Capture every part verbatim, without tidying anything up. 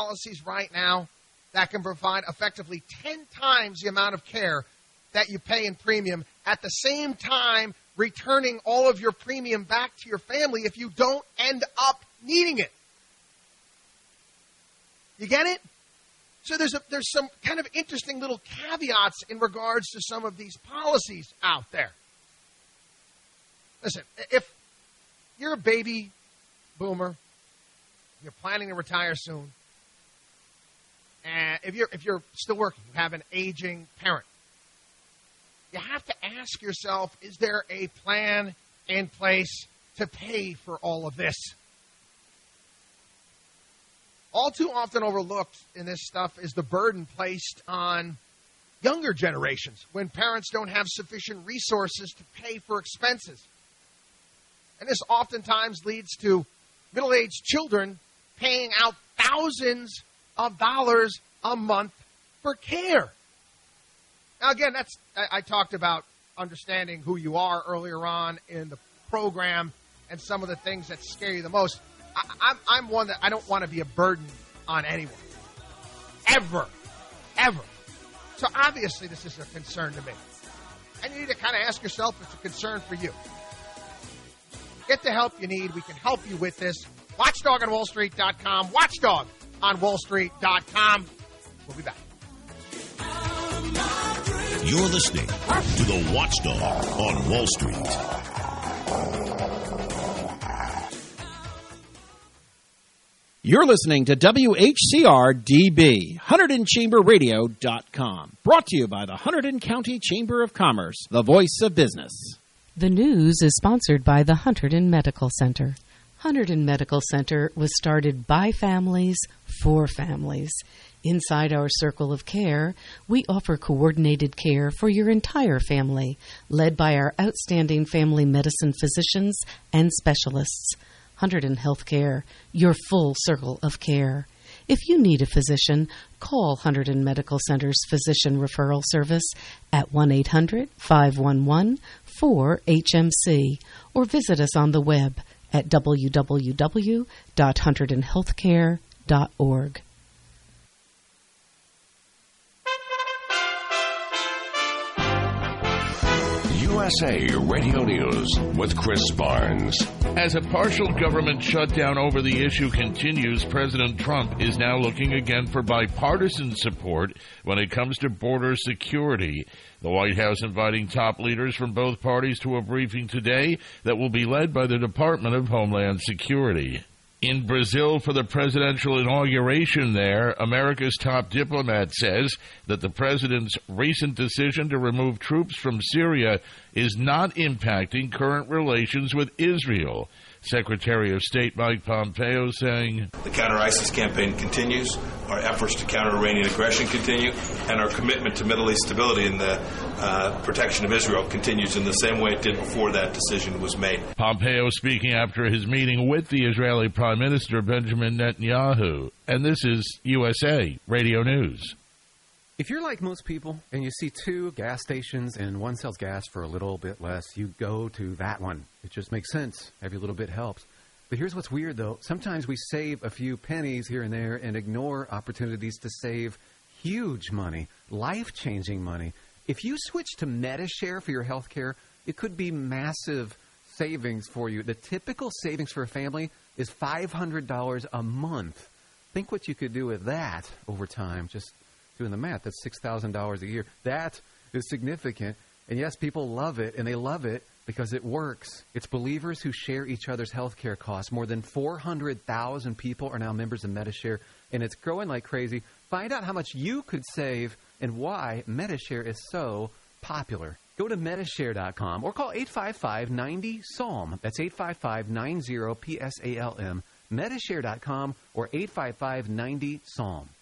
policies right now that can provide effectively ten times the amount of care that you pay in premium, at the same time returning all of your premium back to your family if you don't end up needing it. You get it? So there's a, there's some kind of interesting little caveats in regards to some of these policies out there. Listen, if you're a baby boomer, you're planning to retire soon, and if you're if you're still working, you have an aging parent, you have to ask yourself, is there a plan in place to pay for all of this? All too often overlooked in this stuff is the burden placed on younger generations when parents don't have sufficient resources to pay for expenses. And this oftentimes leads to middle-aged children paying out thousands of dollars a month for care. Now, again, that's I, I talked about understanding who you are earlier on in the program and some of the things that scare you the most. I, I'm, I'm one that I don't want to be a burden on anyone. Ever. Ever. So obviously this is a concern to me. And you need to kind of ask yourself if it's a concern for you. Get the help you need. We can help you with this. watchdog on wall street dot com. watchdog on wall street dot com. We'll be back. You're listening to the Watchdog on Wall Street. You're listening to W H C R D B, Hunterdon Chamber Radio dot com. Brought to you by the Hunterdon County Chamber of Commerce, the voice of business. The news is sponsored by the Hunterdon Medical Center. Hunterdon Medical Center was started by families for families. Inside our circle of care, we offer coordinated care for your entire family, led by our outstanding family medicine physicians and specialists. Hunterdon Healthcare, your full circle of care. If you need a physician, call Hunterdon Medical Center's Physician Referral Service at one eight hundred, five one one, four H M C or visit us on the web at w w w dot hunterdon healthcare dot org. U S A Radio News with Chris Barnes. As a partial government shutdown over the issue continues, President Trump is now looking again for bipartisan support when it comes to border security. The White House inviting top leaders from both parties to a briefing today that will be led by the Department of Homeland Security. In Brazil for the presidential inauguration there, America's top diplomat says that the president's recent decision to remove troops from Syria is not impacting current relations with Israel. Secretary of State Mike Pompeo saying, the counter-ISIS campaign continues, our efforts to counter Iranian aggression continue, and our commitment to Middle East stability and the uh, protection of Israel continues in the same way it did before that decision was made. Pompeo speaking after his meeting with the Israeli Prime Minister Benjamin Netanyahu. And this is U S A Radio News. If you're like most people and you see two gas stations and one sells gas for a little bit less, you go to that one. It just makes sense. Every little bit helps. But here's what's weird, though. Sometimes we save a few pennies here and there and ignore opportunities to save huge money, life-changing money. If you switch to Medi-Share for your health care, it could be massive savings for you. The typical savings for a family is five hundred dollars a month. Think what you could do with that over time. Just doing the math, that's six thousand dollars a year. That is significant. And yes, people love it, and they love it because it works. It's believers who share each other's health care costs. More than four hundred thousand people are now members of Medi-Share, and it's growing like crazy. Find out how much you could save and why Medi-Share is so popular. Go to Medi Share dot com or call eight five five, nine zero, S A L M. That's eight five five, nine zero, P S A L M. Medi Share dot com or eight five five, nine zero, S A L M.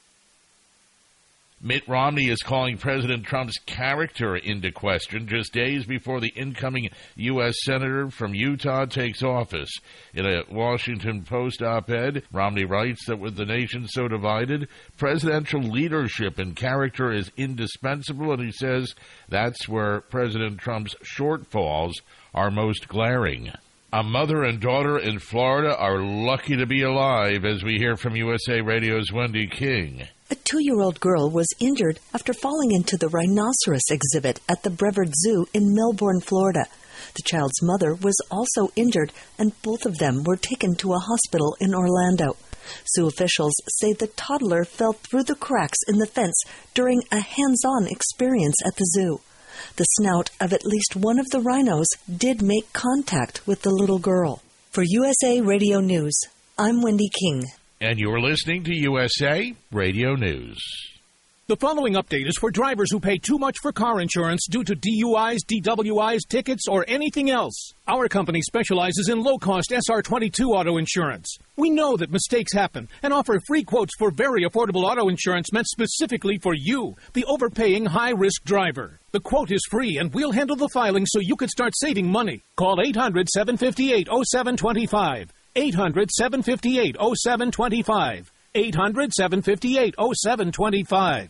Mitt Romney is calling President Trump's character into question just days before the incoming U S Senator from Utah takes office. In a Washington Post op-ed, Romney writes that with the nation so divided, presidential leadership and character is indispensable, and he says that's where President Trump's shortfalls are most glaring. A mother and daughter in Florida are lucky to be alive, as we hear from U S A Radio's Wendy King. A two-year-old girl was injured after falling into the rhinoceros exhibit at the Brevard Zoo in Melbourne, Florida. The child's mother was also injured, and both of them were taken to a hospital in Orlando. Zoo officials say the toddler fell through the cracks in the fence during a hands-on experience at the zoo. The snout of at least one of the rhinos did make contact with the little girl. For U S A Radio News, I'm Wendy King. And you're listening to U S A Radio News. The following update is for drivers who pay too much for car insurance due to D U Is, D W Is, tickets, or anything else. Our company specializes in low-cost S R twenty-two auto insurance. We know that mistakes happen and offer free quotes for very affordable auto insurance meant specifically for you, the overpaying high-risk driver. The quote is free, and we'll handle the filing so you can start saving money. Call eight hundred, seven five eight, oh seven two five. eight hundred, seven five eight, oh seven two five. eight hundred, seven five eight, oh seven two five.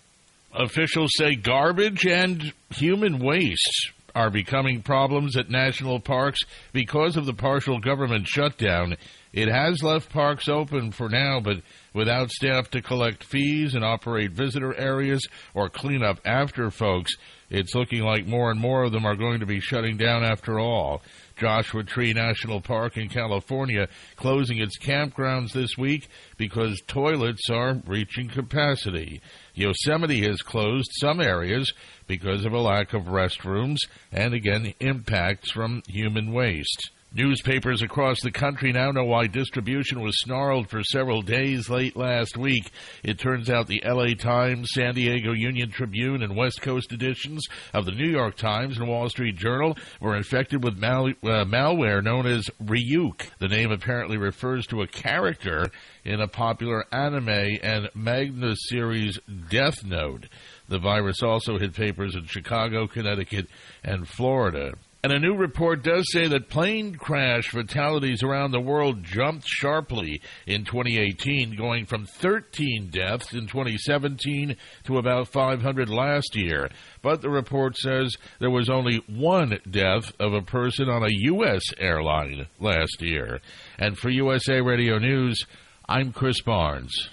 Officials say garbage and human waste are becoming problems at national parks because of the partial government shutdown. It has left parks open for now, but without staff to collect fees and operate visitor areas or clean up after folks, it's looking like more and more of them are going to be shutting down after all. Joshua Tree National Park in California closing its campgrounds this week because toilets are reaching capacity. Yosemite has closed some areas because of a lack of restrooms and, again, impacts from human waste. Newspapers across the country now know why distribution was snarled for several days late last week. It turns out the L A Times, San Diego Union Tribune, and West Coast editions of the New York Times and Wall Street Journal were infected with mal- uh, malware known as Ryuk. The name apparently refers to a character in a popular anime and manga series Death Note. The virus also hit papers in Chicago, Connecticut, and Florida. And a new report does say that plane crash fatalities around the world jumped sharply in twenty eighteen, going from thirteen deaths in twenty seventeen to about five hundred last year. But the report says there was only one death of a person on a U S airline last year. And for U S A Radio News, I'm Chris Barnes.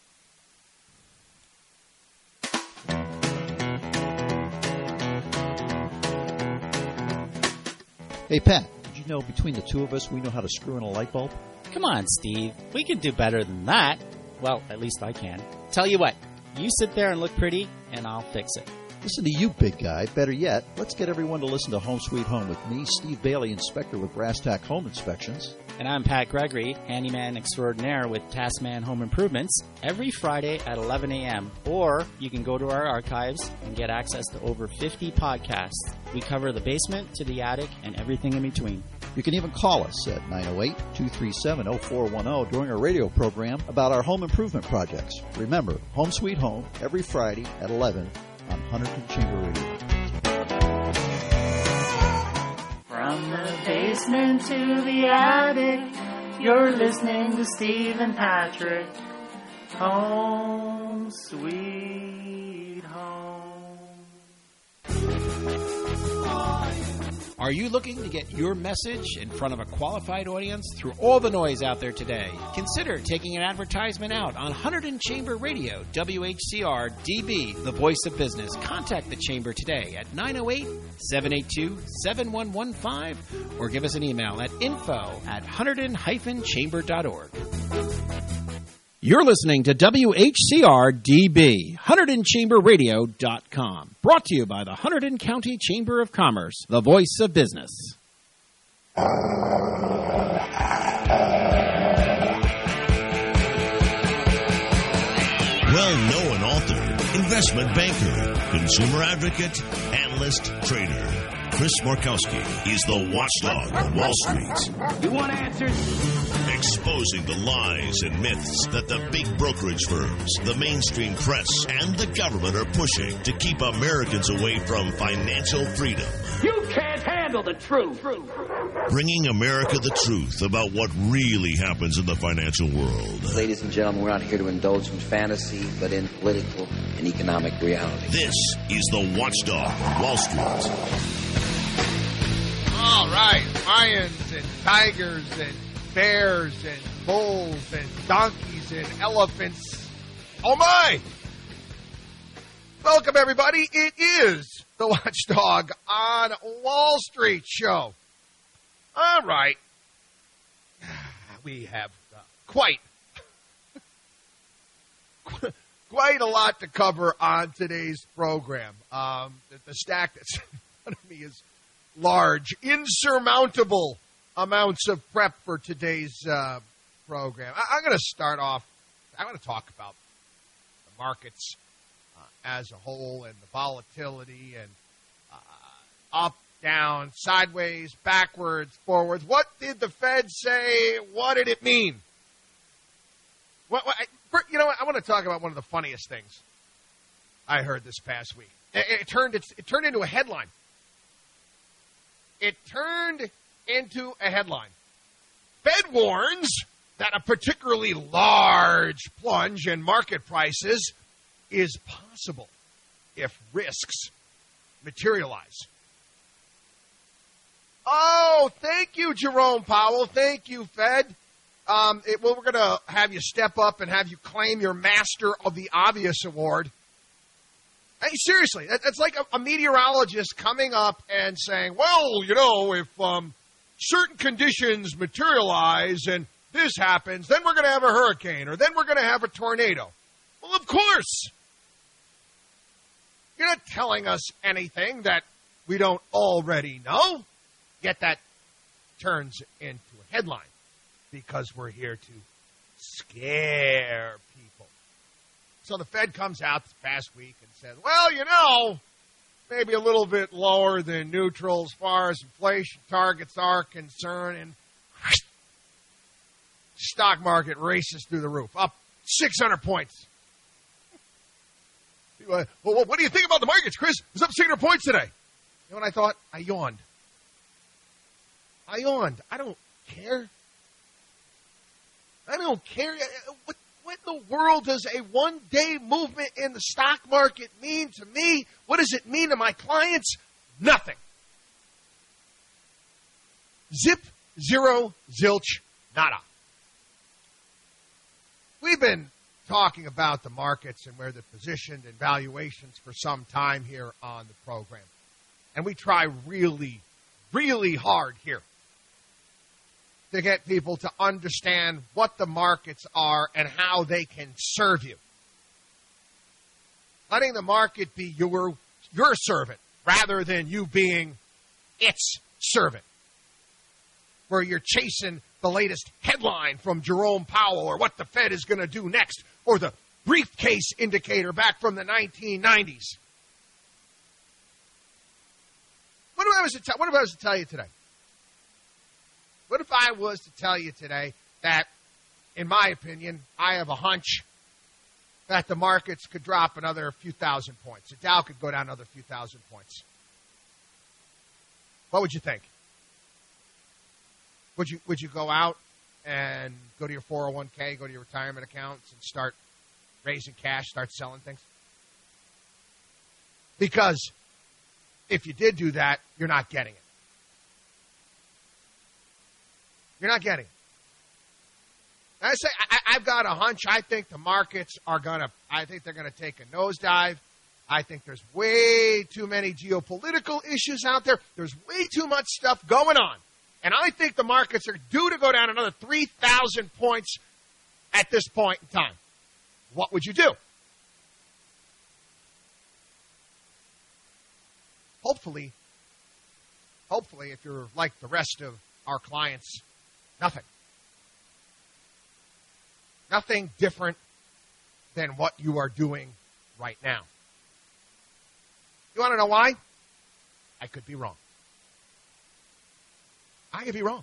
Hey, Pat, did you know between the two of us we know how to screw in a light bulb? Come on, Steve. We can do better than that. Well, at least I can. Tell you what, you sit there and look pretty, and I'll fix it. Listen to you, big guy. Better yet, let's get everyone to listen to Home Sweet Home with me, Steve Bailey, inspector with Brass Tack Home Inspections. And I'm Pat Gregory, handyman extraordinaire with Taskman Home Improvements, every Friday at eleven a.m. Or you can go to our archives and get access to over fifty podcasts. We cover the basement to the attic and everything in between. You can even call us at nine oh eight, two three seven, oh four one oh during our radio program about our home improvement projects. Remember, Home Sweet Home, every Friday at eleven on Hunterton Chamber Radio. From the basement to the attic, you're listening to Steve and Patrick. Home Sweet Home. Are you looking to get your message in front of a qualified audience through all the noise out there today? Consider taking an advertisement out on Hunterton Chamber Radio, W H C R D B, the voice of business. Contact the Chamber today at nine oh eight, seven eight two, seven one one five or give us an email at info at hunterton dash chamber dot org. You're listening to W H C R D B, Hunterton Chamber Radio dot com. Brought to you by the Hunterton County Chamber of Commerce, the voice of business. Well-known author, investment banker, consumer advocate, analyst, trader. Chris Markowski is the watchdog on Wall Street. You want answers? Exposing the lies and myths that the big brokerage firms, the mainstream press, and the government are pushing to keep Americans away from financial freedom. You can't handle the truth. Bringing America the truth about what really happens in the financial world. Ladies and gentlemen, we're not here to indulge in fantasy, but in political and economic reality. This is the Watchdog on Wall Street. All right, lions and tigers and bears and bulls and donkeys and elephants. Oh, my! Welcome, everybody. It is the Watchdog on Wall Street show. All right. We have uh, quite, quite a lot to cover on today's program. Um, the, the stack that's in front of me is large, insurmountable amounts of prep for today's uh, program. I, I'm going to start off, I'm going to talk about the markets uh, as a whole and the volatility and uh, up, down, sideways, backwards, forwards. What did the Fed say? What did it mean? What, what, I, you know what? I want to talk about one of the funniest things I heard this past week. It, it turned it, it turned into a headline. It turned into a headline. Fed warns that a particularly large plunge in market prices is possible if risks materialize. Oh, thank you, Jerome Powell. Thank you, Fed. Um, it, well, we're going to have you step up and have you claim your Master of the Obvious award. Hey, seriously, that, that's like a, a meteorologist coming up and saying, well, you know, if um, certain conditions materialize and this happens, then we're going to have a hurricane or then we're going to have a tornado. Well, of course. You're not telling us anything that we don't already know. Yet that turns into a headline because we're here to scare people. So the Fed comes out this past week and says, well, you know, maybe a little bit lower than neutral as far as inflation targets are concerned. And stock market races through the roof, up six hundred points. Well, what do you think about the markets, Chris? It's up six hundred points today. You know what I thought? I yawned. I yawned. I don't care. I don't care. What, what in the world does a one-day movement in the stock market mean to me? What does it mean to my clients? Nothing. Zip, zero, zilch, nada. We've been talking about the markets and where they're positioned and valuations for some time here on the program. And we try really, really hard here to get people to understand what the markets are and how they can serve you. Letting the market be your, your servant rather than you being its servant. Where you're chasing the latest headline from Jerome Powell or what the Fed is going to do next or the briefcase indicator back from the nineteen nineties. What if I was to, t- what if I was to tell you today? What if I was to tell you today that, in my opinion, I have a hunch that the markets could drop another few thousand points. The Dow could go down another few thousand points. What would you think? Would you would you go out and go to your four oh one k, go to your retirement accounts and start raising cash, start selling things? Because if you did do that, you're not getting it. You're not getting it. I say I, I've got a hunch. I think the markets are gonna. I think they're gonna take a nosedive. I think there's way too many geopolitical issues out there. There's way too much stuff going on, and I think the markets are due to go down another three thousand points at this point in time. What would you do? Hopefully, hopefully, if you're like the rest of our clients, nothing. Nothing different than what you are doing right now. You want to know why? I could be wrong. I could be wrong.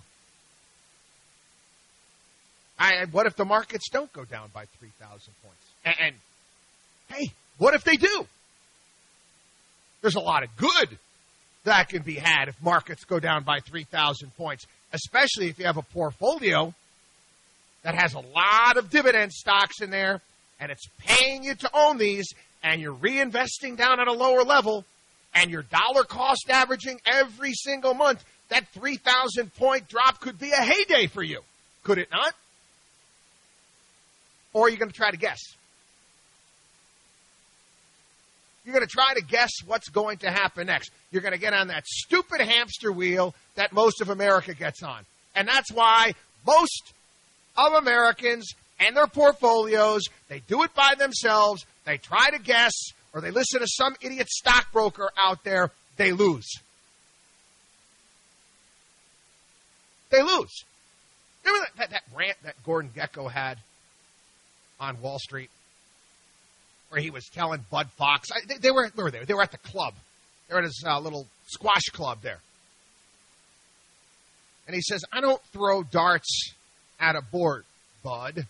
I, what if the markets don't go down by three thousand points? And, and, hey, what if they do? There's a lot of good that can be had if markets go down by three thousand points, especially if you have a portfolio that has a lot of dividend stocks in there, and it's paying you to own these, and you're reinvesting down at a lower level, and you're dollar cost averaging every single month. that three thousand point drop could be a heyday for you, could it not? Or are you going to try to guess? You're going to try to guess what's going to happen next. You're going to get on that stupid hamster wheel that most of America gets on. And that's why most of Americans and their portfolios, they do it by themselves. They try to guess, or they listen to some idiot stockbroker out there. They lose. They lose. Remember that, that, that rant that Gordon Gekko had on Wall Street, where he was telling Bud Fox, I, they, they were where were they? They were at the club. They were at his uh, little squash club there. And he says, I don't throw darts at a board, Bud.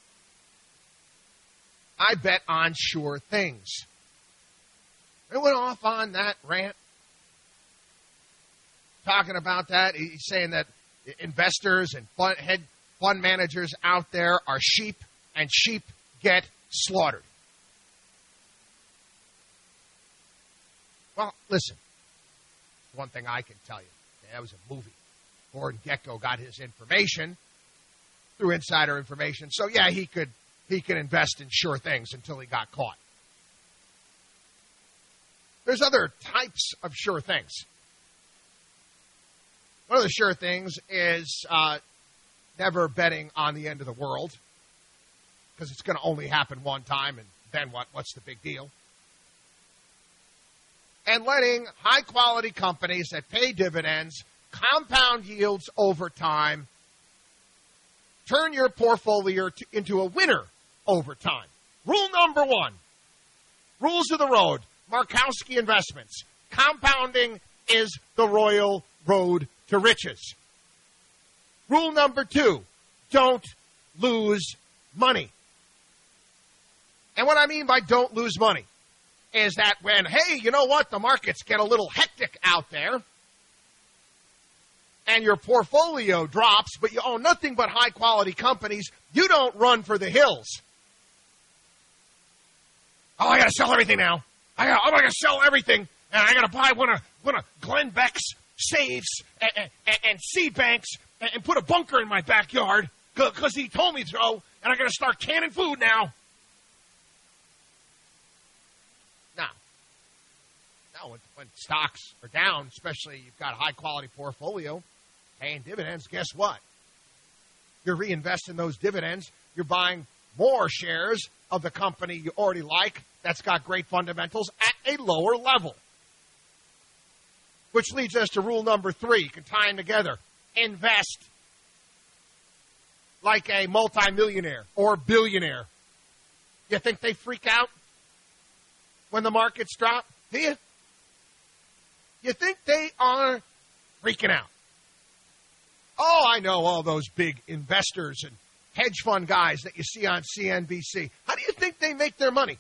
I bet on sure things. They went off on that rant, talking about that. He's saying that investors and fund, head fund managers out there are sheep, and sheep get slaughtered. Well, listen, one thing I can tell you, that was a movie. Gordon Gekko got his information through insider information. So, yeah, he could he could invest in sure things until he got caught. There's other types of sure things. One of the sure things is uh, never betting on the end of the world, because it's going to only happen one time, and then what? What's the big deal? And letting high-quality companies that pay dividends, compound yields over time, turn your portfolio to, into a winner over time. Rule number one, rules of the road, Markowski Investments. Compounding is the royal road to riches. Rule number two, don't lose money. And what I mean by don't lose money is that when, hey, you know what, the markets get a little hectic out there, and your portfolio drops, but you own nothing but high-quality companies, you don't run for the hills. Oh, I got to sell everything now. I got, I'm going to sell everything, and I got to buy one of one of Glenn Beck's safes and, and, and seed banks and, and put a bunker in my backyard because he told me so, and I got to start canning food now. Now, now when, when stocks are down, especially you've got a high-quality portfolio, paying dividends, guess what? You're reinvesting those dividends. You're buying more shares of the company you already like that's got great fundamentals at a lower level. Which leads us to rule number three. You can tie them together. Invest like a multimillionaire or billionaire. You think they freak out when the markets drop? Do you? You think they are freaking out? Oh, I know all those big investors and hedge fund guys that you see on C N B C. How do you think they make their money?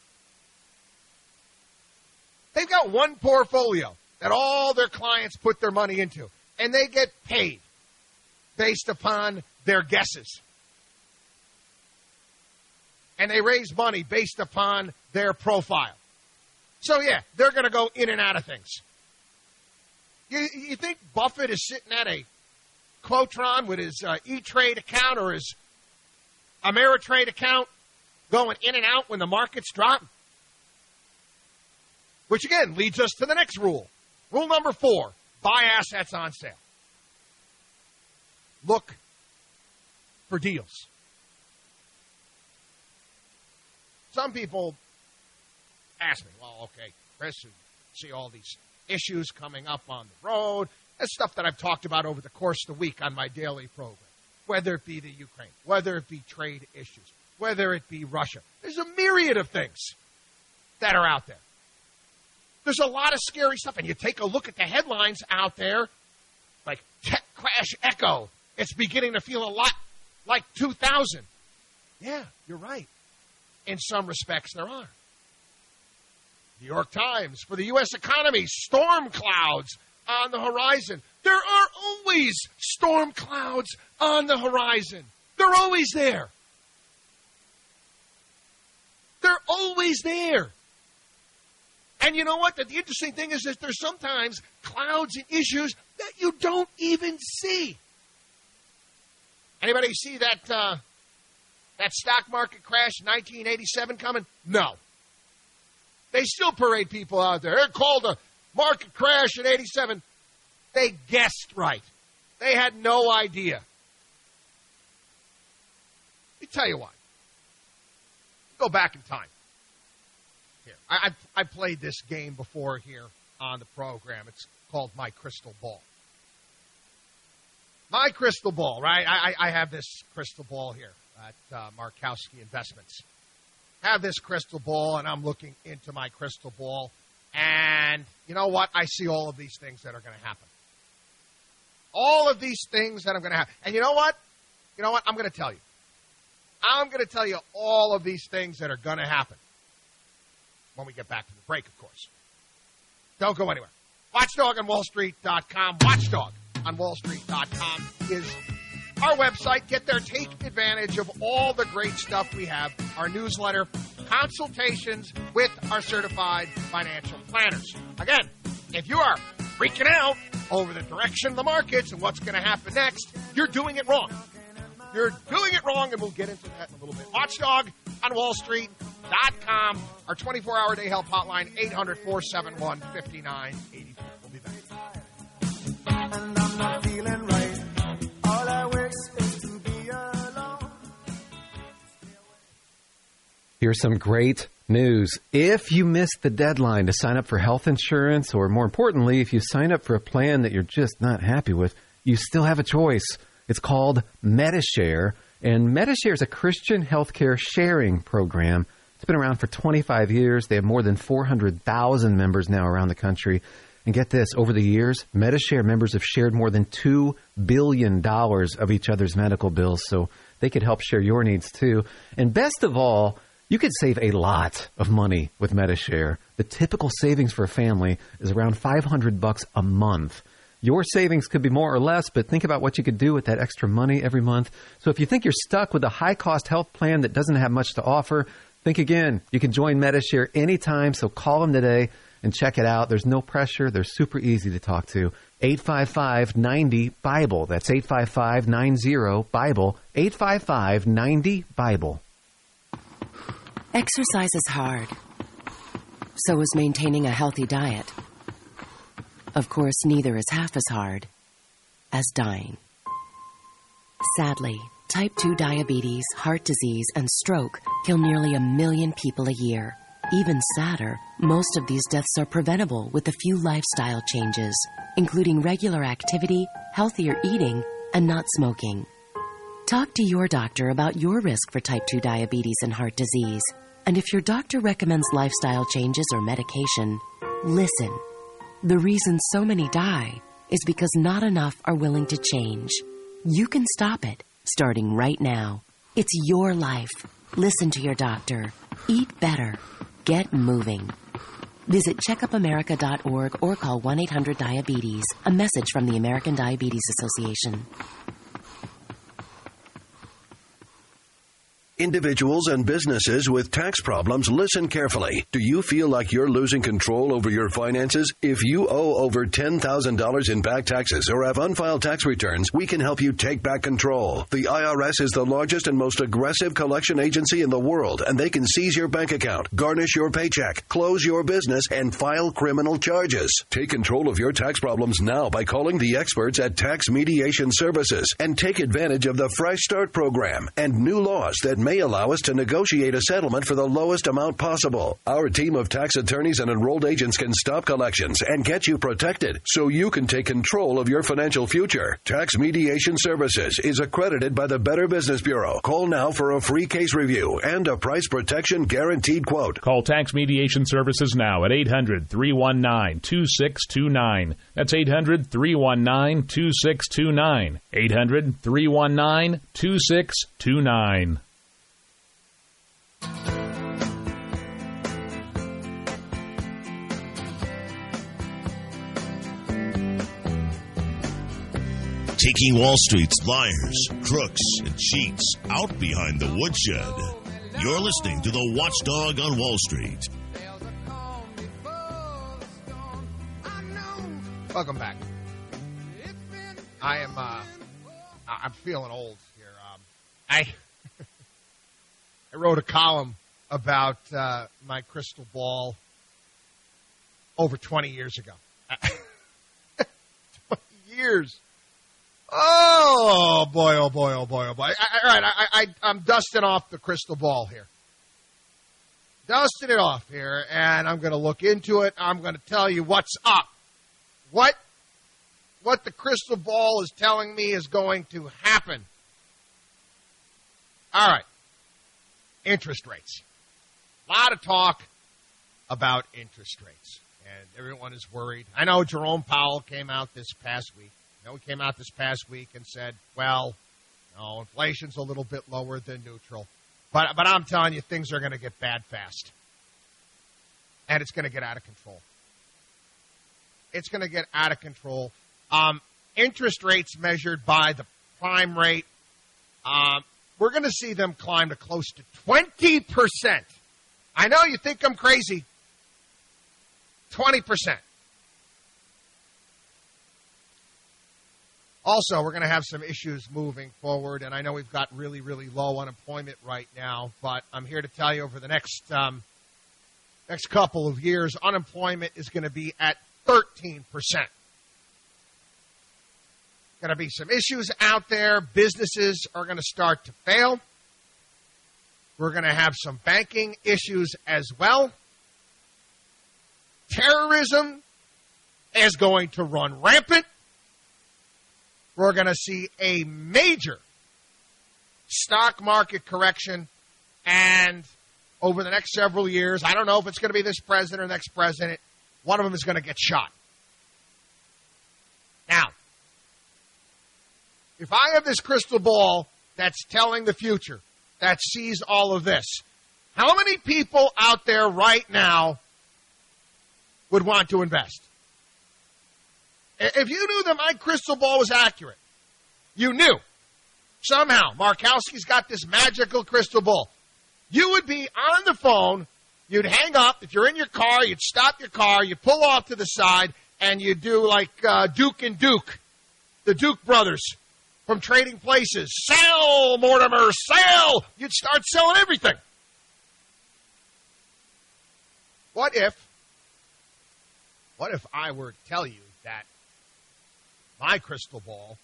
They've got one portfolio that all their clients put their money into, and they get paid based upon their guesses. And they raise money based upon their profile. So, yeah, they're going to go in and out of things. You, you think Buffett is sitting at a Quotron with his uh, E-Trade account or his Ameritrade account going in and out when the markets drop? Which, again, leads us to the next rule. Rule number four, buy assets on sale. Look for deals. Some people ask me, well, okay, Chris, you see all these issues coming up on the road. That's stuff that I've talked about over the course of the week on my daily program, whether it be the Ukraine, whether it be trade issues, whether it be Russia. There's a myriad of things that are out there. There's a lot of scary stuff, and you take a look at the headlines out there, like Tech Crash Echo. It's beginning to feel a lot like two thousand. Yeah, you're right. In some respects, there are. New York Times, for the U S economy, storm clouds on the horizon. There are always storm clouds on the horizon. They're always there. They're always there. And you know what? The interesting thing is that there's sometimes clouds and issues that that you don't even see. Anybody see that uh, that stock market crash in nineteen eighty-seven coming? No. They still parade people out there. They're called a market crash in eighty-seven. They guessed right. They had no idea. Let me tell you what. Go back in time. Here, I, I, I played this game before here on the program. It's called My Crystal Ball. My crystal ball, right? I, I have this crystal ball here at uh, Markowski Investments. I have this crystal ball, and I'm looking into my crystal ball. And you know what? I see all of these things that are going to happen. All of these things that are going to happen. And you know what? You know what? I'm going to tell you. I'm going to tell you all of these things that are going to happen when we get back to the break, of course. Don't go anywhere. Watchdog on Wall Street dot com. Watchdog on Wall Street dot com is our website. Get there. Take advantage of all the great stuff we have. Our newsletter, consultations with our certified financial planners. Again, if you are freaking out over the direction of the markets and what's going to happen next, you're doing it wrong. You're doing it wrong, and we'll get into that in a little bit. Watchdog on Wall Street dot com. Our twenty-four hour day help hotline, eight hundred, four seven one, five nine eight four. We'll be back. And I'm not feeling right. All I wish is to be alone. Here's some great news. If you missed the deadline to sign up for health insurance, or more importantly, if you sign up for a plan that you're just not happy with, you still have a choice. It's called Medi-Share, and Medi-Share is a Christian healthcare sharing program. It's been around for twenty-five years. They have more than four hundred thousand members now around the country. And get this, over the years, Medi-Share members have shared more than two billion dollars of each other's medical bills, so they could help share your needs too. And best of all, you could save a lot of money with Medi-Share. The typical savings for a family is around five hundred bucks a month. Your savings could be more or less, but think about what you could do with that extra money every month. So if you think you're stuck with a high-cost health plan that doesn't have much to offer, think again. You can join Medi-Share anytime, so call them today and check it out. There's no pressure. They're super easy to talk to. eight five five, nine zero, BIBLE. That's eight five five, nine zero, BIBLE. eight five five, nine zero, BIBLE. Exercise is hard. So is maintaining a healthy diet. Of course, neither is half as hard as dying. Sadly, type two diabetes, heart disease, and stroke kill nearly a million people a year. Even sadder, most of these deaths are preventable with a few lifestyle changes, including regular activity, healthier eating, and not smoking. Talk to your doctor about your risk for type two diabetes and heart disease. And if your doctor recommends lifestyle changes or medication, listen. The reason so many die is because not enough are willing to change. You can stop it, starting right now. It's your life. Listen to your doctor. Eat better. Get moving. Visit checkup america dot org or call one eight hundred diabetes. A message from the American Diabetes Association. Individuals and businesses with tax problems, listen carefully. Do you feel like you're losing control over your finances? If you owe over ten thousand dollars in back taxes or have unfiled tax returns, we can help you take back control. The I R S is the largest and most aggressive collection agency in the world, and they can seize your bank account, garnish your paycheck, close your business, and file criminal charges. Take control of your tax problems now by calling the experts at Tax Mediation Services and take advantage of the Fresh Start program and new laws that may allow us to negotiate a settlement for the lowest amount possible. Our team of tax attorneys and enrolled agents can stop collections and get you protected so you can take control of your financial future. Tax Mediation Services is accredited by the Better Business Bureau. Call now for a free case review and a price protection guaranteed quote. Call Tax Mediation Services now at eight hundred, three one nine, two six two nine. That's eight hundred, three one nine, two six two nine. eight hundred, three one nine, two six two nine. Taking Wall Street's liars, crooks, and cheats out behind the woodshed. You're listening to the Watchdog on Wall Street. Welcome back. I am, uh, I'm feeling old here. Um, I, I wrote a column about uh, my crystal ball over twenty years ago. twenty years. Oh, boy, oh, boy, oh, boy, oh, boy. All right, I, I, I'm dusting off the crystal ball here. Dusting it off here, and I'm going to look into it. I'm going to tell you what's up. What, what the crystal ball is telling me is going to happen. All right. Interest rates. A lot of talk about interest rates, and everyone is worried. I know Jerome Powell came out this past week. I know he came out this past week and said, well, no, inflation's a little bit lower than neutral. But but I'm telling you, things are going to get bad fast. And it's going to get out of control. It's going to get out of control. Um, interest rates measured by the prime rate, um, we're going to see them climb to close to twenty percent. I know you think I'm crazy. twenty percent. Also, we're going to have some issues moving forward, and I know we've got really, really low unemployment right now, but I'm here to tell you over the next um, next couple of years, unemployment is going to be at thirteen percent. Going to be some issues out there. Businesses are going to start to fail. We're going to have some banking issues as well. Terrorism is going to run rampant. We're going to see a major stock market correction, and over the next several years, I don't know if it's going to be this president or next president, one of them is going to get shot. Now, if I have this crystal ball that's telling the future, that sees all of this, how many people out there right now would want to invest? If you knew that my crystal ball was accurate, you knew. Somehow, Markowski's got this magical crystal ball. You would be on the phone, you'd hang up, if you're in your car, you'd stop your car, you pull off to the side, and you do like uh, Duke and Duke, the Duke brothers from Trading Places. Sell, Mortimer, sell! You'd start selling everything. What if, what if I were to tell you that my crystal ball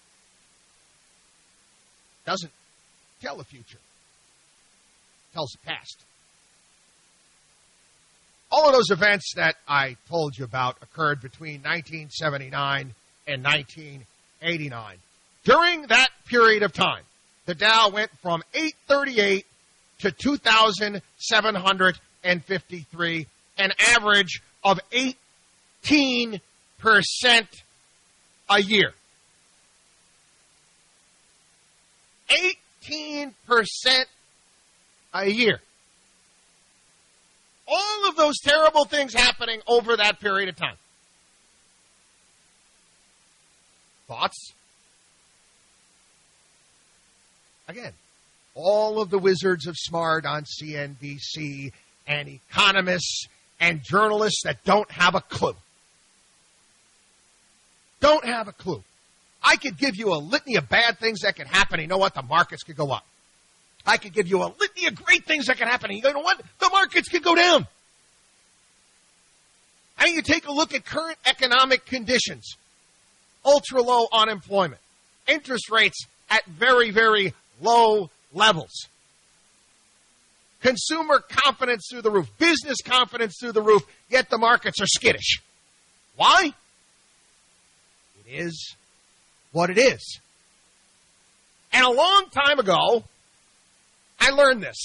doesn't tell the future, it tells the past? All of those events that I told you about occurred between nineteen seventy-nine and nineteen eighty-nine. During that period of time, the Dow went from eight thirty-eight to two thousand seven hundred fifty-three, an average of eighteen percent a year. eighteen percent a year. All of those terrible things happening over that period of time. Thoughts? Again, all of the wizards of smart on C N B C and economists and journalists that don't have a clue. Don't have a clue. I could give you a litany of bad things that could happen. You know what? The markets could go up. I could give you a litany of great things that could happen. You know what? The markets could go down. I mean, you take a look at current economic conditions. Ultra low unemployment. Interest rates at very, very low levels. Consumer confidence through the roof. Business confidence through the roof. Yet the markets are skittish. Why? It is what it is. And a long time ago, I learned this.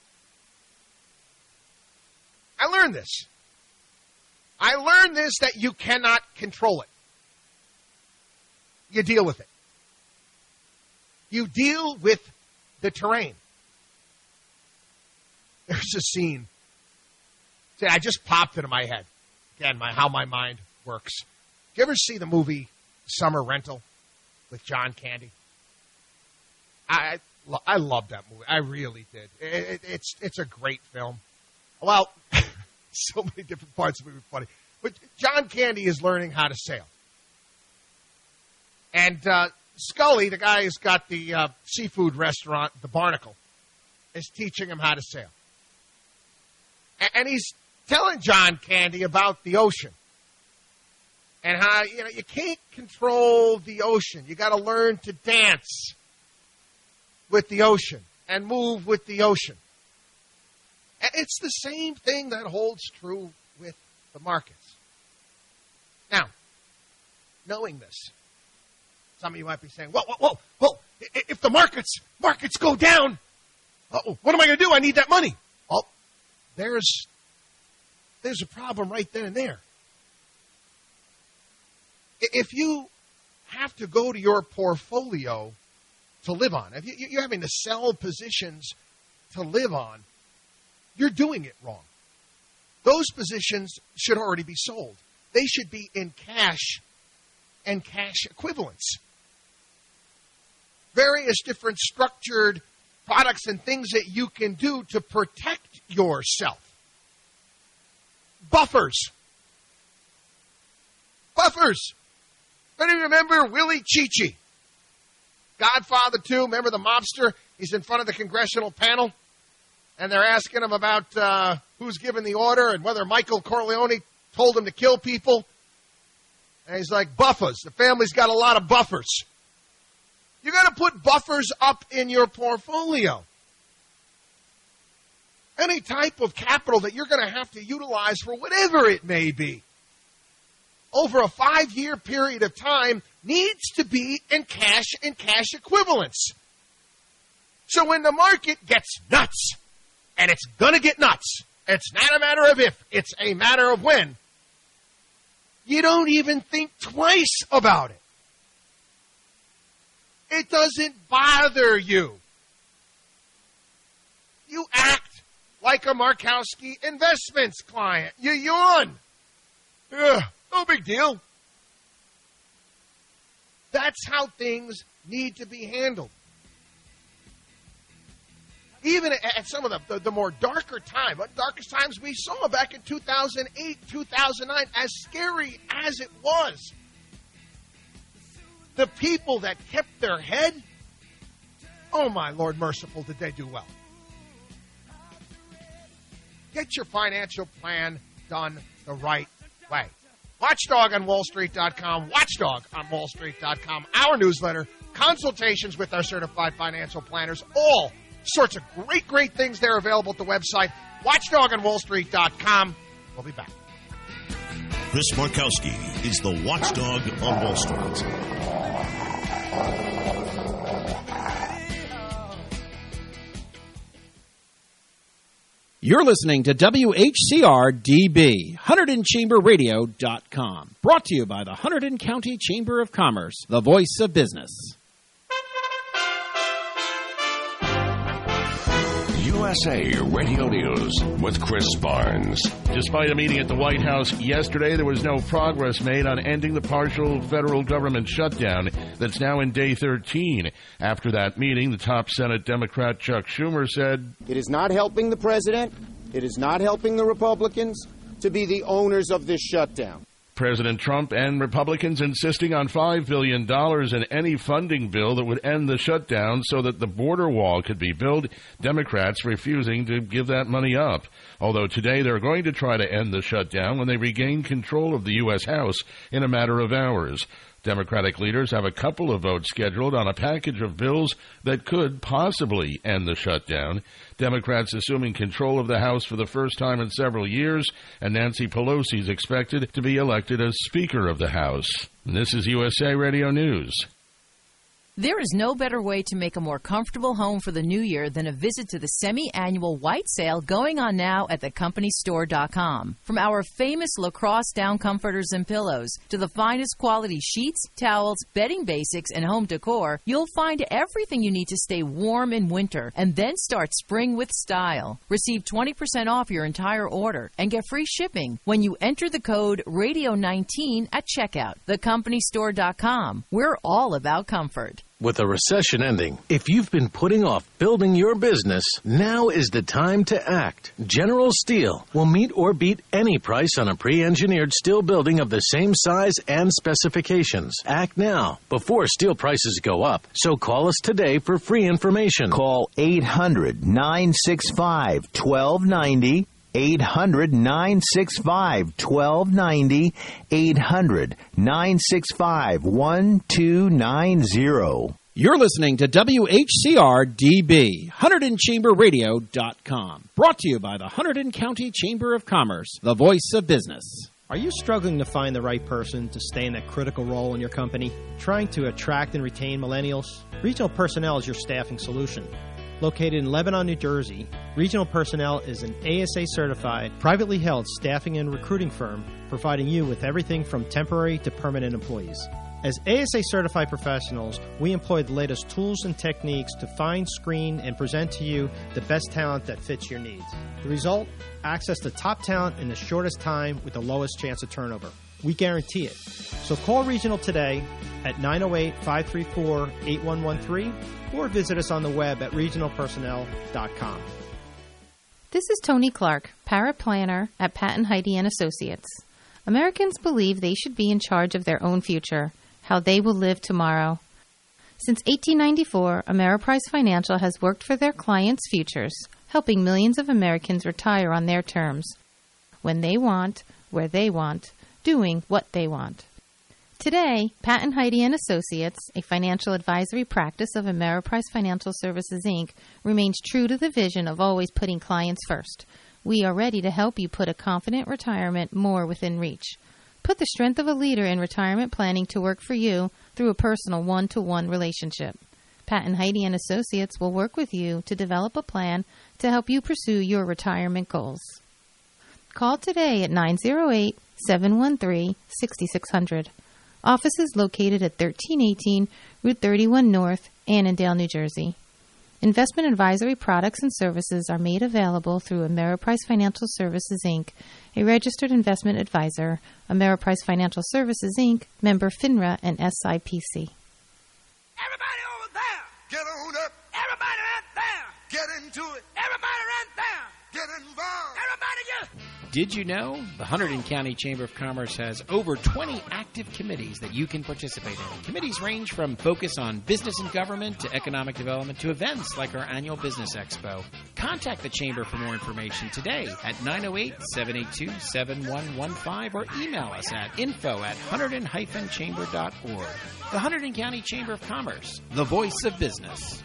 I learned this. I learned this, that you cannot control it. You deal with it. You deal with the terrain. There's a scene. See, I just popped into my head. Again, my how my mind works. Did you ever see the movie Summer Rental with John Candy? I I loved that movie. I really did. It, it, it's it's a great film. Well, so many different parts of it were funny. But John Candy is learning how to sail. And uh, Scully, the guy who's got the uh, seafood restaurant, the Barnacle, is teaching him how to sail. A- and he's telling John Candy about the ocean and how, you know, you can't control the ocean. You got to learn to dance with the ocean and move with the ocean. And it's the same thing that holds true with the markets. Now, knowing this, some of you might be saying, whoa, whoa, whoa, whoa, if the markets, markets go down, uh-oh, what am I going to do? I need that money. Well, there's, there's a problem right then and there. If you have to go to your portfolio to live on, if you're having to sell positions to live on, you're doing it wrong. Those positions should already be sold. They should be in cash and cash equivalents. Various different structured products and things that you can do to protect yourself. Buffers. Buffers. Anybody remember Willie Chichi? Godfather two, remember the mobster? He's in front of the congressional panel, and they're asking him about uh, who's given the order and whether Michael Corleone told him to kill people. And he's like, buffers. The family's got a lot of buffers. You got to put buffers up in your portfolio. Any type of capital that you're going to have to utilize for whatever it may be over a five-year period of time needs to be in cash and cash equivalents. So when the market gets nuts, and it's going to get nuts, it's not a matter of if, it's a matter of when, you don't even think twice about it. It doesn't bother you. You act like a Markowski Investments client. You yawn. Ugh, no big deal. That's how things need to be handled. Even at some of the, the, the more darker time, the darkest times we saw back in two thousand eight, two thousand nine, as scary as it was, the people that kept their head, oh my Lord merciful, did they do well. Get your financial plan done the right way. Watchdog on Wall Street dot com, Watchdog on Wall Street dot com, our newsletter, consultations with our certified financial planners, all sorts of great, great things there available at the website, Watchdog on Wall Street dot com. We'll be back. Chris Markowski is the Watchdog on Wall Street. You're listening to W H C R D B, Hunterdon Chamber Radio dot com. Brought to you by the Hunterdon County Chamber of Commerce, the voice of business. U S A Radio News with Chris Barnes. Despite a meeting at the White House yesterday, there was no progress made on ending the partial federal government shutdown that's now in day thirteen. After that meeting, the top Senate Democrat Chuck Schumer said, "It is not helping the president, it is not helping the Republicans to be the owners of this shutdown." President Trump and Republicans insisting on five billion dollars in any funding bill that would end the shutdown so that the border wall could be built, Democrats refusing to give that money up. Although today they're going to try to end the shutdown when they regain control of the U S House in a matter of hours. Democratic leaders have a couple of votes scheduled on a package of bills that could possibly end the shutdown. Democrats assuming control of the House for the first time in several years, and Nancy Pelosi is expected to be elected as Speaker of the House. And this is U S A Radio News. There is no better way to make a more comfortable home for the new year than a visit to the semi-annual white sale going on now at the company store dot com. From our famous lacrosse down comforters and pillows to the finest quality sheets, towels, bedding basics, and home decor, you'll find everything you need to stay warm in winter and then start spring with style. Receive twenty percent off your entire order and get free shipping when you enter the code radio nineteen at checkout. the company store dot com. We're all about comfort. With a recession ending, if you've been putting off building your business, now is the time to act. General Steel will meet or beat any price on a pre-engineered steel building of the same size and specifications. Act now, before steel prices go up. So call us today for free information. Call eight hundred, nine six five, one two nine zero. eight hundred, nine six five, one two nine zero. eight hundred, nine six five, one two nine zero. You're listening to W H C R D B, Hunterdon Chamber Radio dot com. Brought to you by the Hunterdon County Chamber of Commerce, the voice of business. Are you struggling to find the right person to stay in that critical role in your company? Trying to attract and retain millennials? Regional Personnel is your staffing solution. Located in Lebanon, New Jersey, Regional Personnel is an A S A-certified, privately held staffing and recruiting firm providing you with everything from temporary to permanent employees. As A S A-certified professionals, we employ the latest tools and techniques to find, screen, and present to you the best talent that fits your needs. The result? Access to top talent in the shortest time with the lowest chance of turnover. We guarantee it. So call Regional today at nine oh eight, five three four, eight one one three or visit us on the web at regional personnel dot com. This is Tony Clark, paraplanner at Patton Heidi and Associates. Americans believe they should be in charge of their own future, how they will live tomorrow. Since eighteen ninety-four, Ameriprise Financial has worked for their clients' futures, helping millions of Americans retire on their terms, when they want, where they want, doing what they want. Today, Patton Heidi and Associates, a financial advisory practice of Ameriprise Financial Services, Incorporated, remains true to the vision of always putting clients first. We are ready to help you put a confident retirement more within reach. Put the strength of a leader in retirement planning to work for you through a personal one-to-one relationship. Patton Heidi and Associates will work with you to develop a plan to help you pursue your retirement goals. Call today at nine oh eight, seven one three, six six zero zero. Office is located at thirteen eighteen Route thirty-one North, Annandale, New Jersey. Investment advisory products and services are made available through Ameriprise Financial Services, Incorporated, a registered investment advisor, Ameriprise Financial Services, Incorporated, member FINRA and S I P C. Everybody over there, get on up. Everybody right there, get into it. Everybody right there, get involved. Everybody just... Did you know the Hunterdon County Chamber of Commerce has over twenty active committees that you can participate in? Committees range from focus on business and government to economic development to events like our annual Business Expo. Contact the Chamber for more information today at nine oh eight, seven eight two, seven one one five or email us at info at hunterdon dash chamber dot org. The Hunterdon County Chamber of Commerce, the voice of business.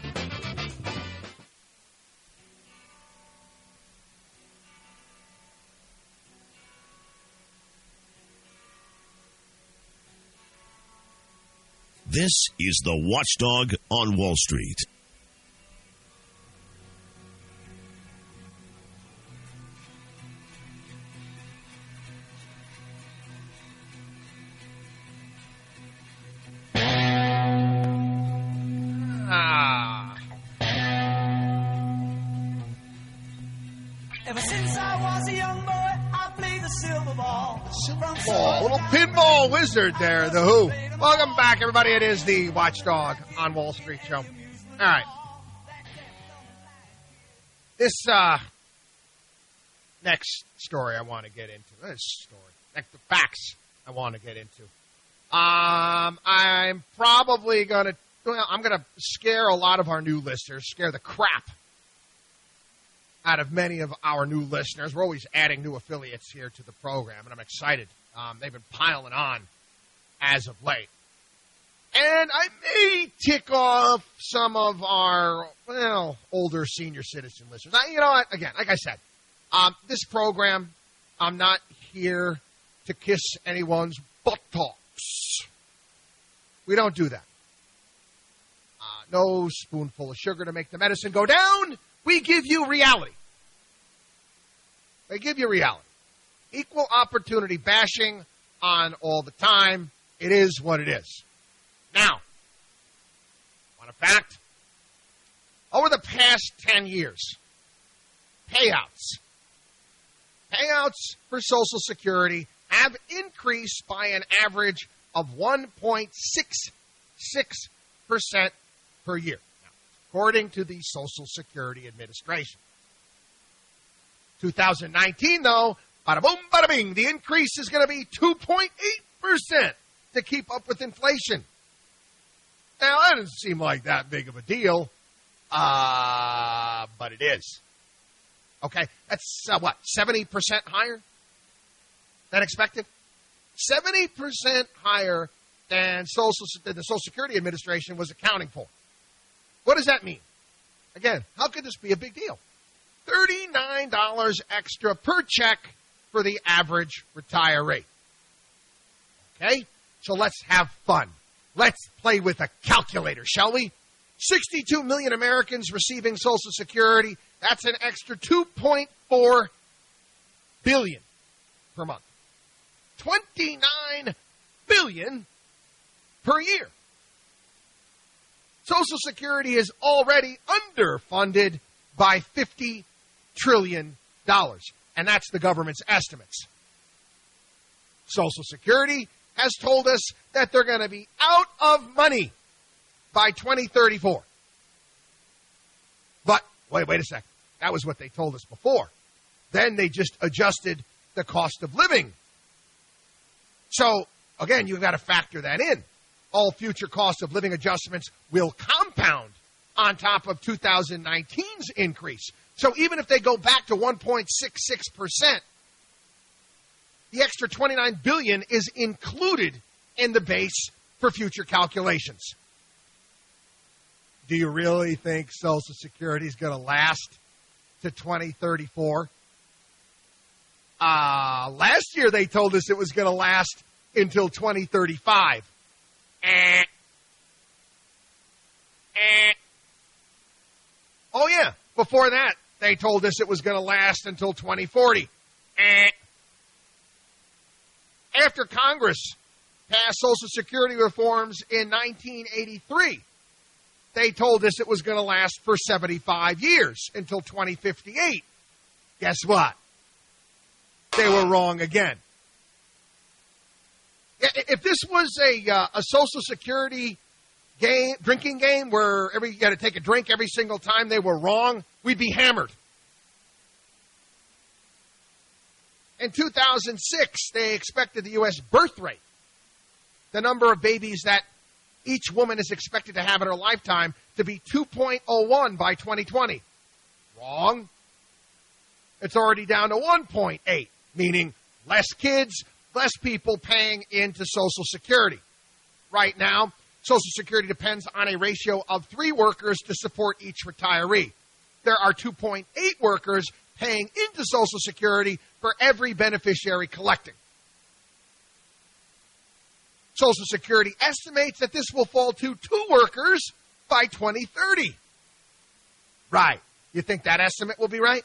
This is the Watchdog on Wall Street. Ah. Ever since I was a young boy, I played the silver ball. Oh, little pinball wizard there, the Who. Welcome back, everybody. It is the Watchdog on Wall Street show. All right. This uh, next story I want to get into. This story. Next, the facts I want to get into. Um, I'm probably going to, well, I'm going to scare a lot of our new listeners, scare the crap out of many of our new listeners. We're always adding new affiliates here to the program, and I'm excited. Um, they've been piling on as of late. And I may tick off some of our, well, older senior citizen listeners. I, you know what? Again, like I said, um, this program, I'm not here to kiss anyone's buttocks. We don't do that. Uh, no spoonful of sugar to make the medicine go down. We give you reality. They give you reality. Equal opportunity bashing on all the time. It is what it is. Now, on a fact, over the past ten years, payouts, payouts for Social Security have increased by an average of one point six six percent per year, now, according to the Social Security Administration. twenty nineteen, though, bada boom, bada bing, the increase is going to be two point eight percent to keep up with inflation. Now, that doesn't seem like that big of a deal, uh, but it is. Okay, that's uh, what, seventy percent higher than expected? seventy percent higher than Social, than the Social Security Administration was accounting for. What does that mean? Again, how could this be a big deal? thirty-nine dollars extra per check for the average retiree. Okay, so let's have fun. Let's play with a calculator, shall we? sixty-two million Americans receiving Social Security. That's an extra two point four billion dollars per month. twenty-nine billion dollars per year. Social Security is already underfunded by fifty trillion dollars, and that's the government's estimates. Social Security has told us that they're going to be out of money by twenty thirty-four. But, wait, wait a second. That was what they told us before. Then they just adjusted the cost of living. So, again, you've got to factor that in. All future cost of living adjustments will compound on top of two thousand nineteen's increase. So even if they go back to one point six six percent, the extra twenty-nine billion dollars is included in the base for future calculations. Do you really think Social Security is going to last to twenty thirty-four? Uh, last year they told us it was going to last until twenty thirty-five. Eh. Eh. Oh, yeah. Before that, they told us it was going to last until twenty forty. Eh. After Congress passed Social Security reforms in nineteen eighty-three, they told us it was going to last for seventy-five years until twenty fifty-eight. Guess what? They were wrong again. If this was a uh, a Social Security game, drinking game where every you got to take a drink every single time they were wrong, we'd be hammered. In two thousand six, they expected the U S birth rate, the number of babies that each woman is expected to have in her lifetime, to be two point oh one by twenty twenty. Wrong. It's already down to one point eight, meaning less kids, less people paying into Social Security. Right now, Social Security depends on a ratio of three workers to support each retiree. There are two point eight workers paying into Social Security for every beneficiary collecting. Social Security estimates that this will fall to two workers by twenty thirty. Right. You think that estimate will be right?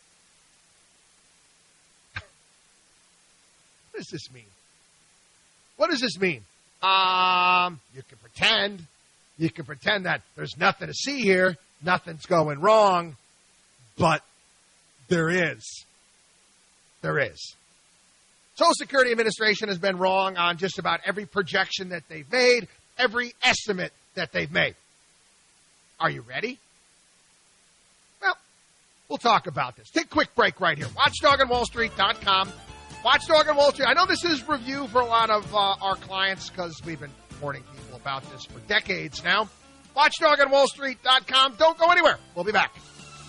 What does this mean? What does this mean? Um, you can pretend. You can pretend that there's nothing to see here, nothing's going wrong, but there is. There is. Social Security Administration has been wrong on just about every projection that they've made, every estimate that they've made. Are you ready? Well, we'll talk about this. Take a quick break right here. watchdog on wall street dot com. Watchdog on Wall Street. I know this is review for a lot of uh, our clients because we've been warning people about this for decades now. watchdog on wall street dot com. Don't go anywhere. We'll be back.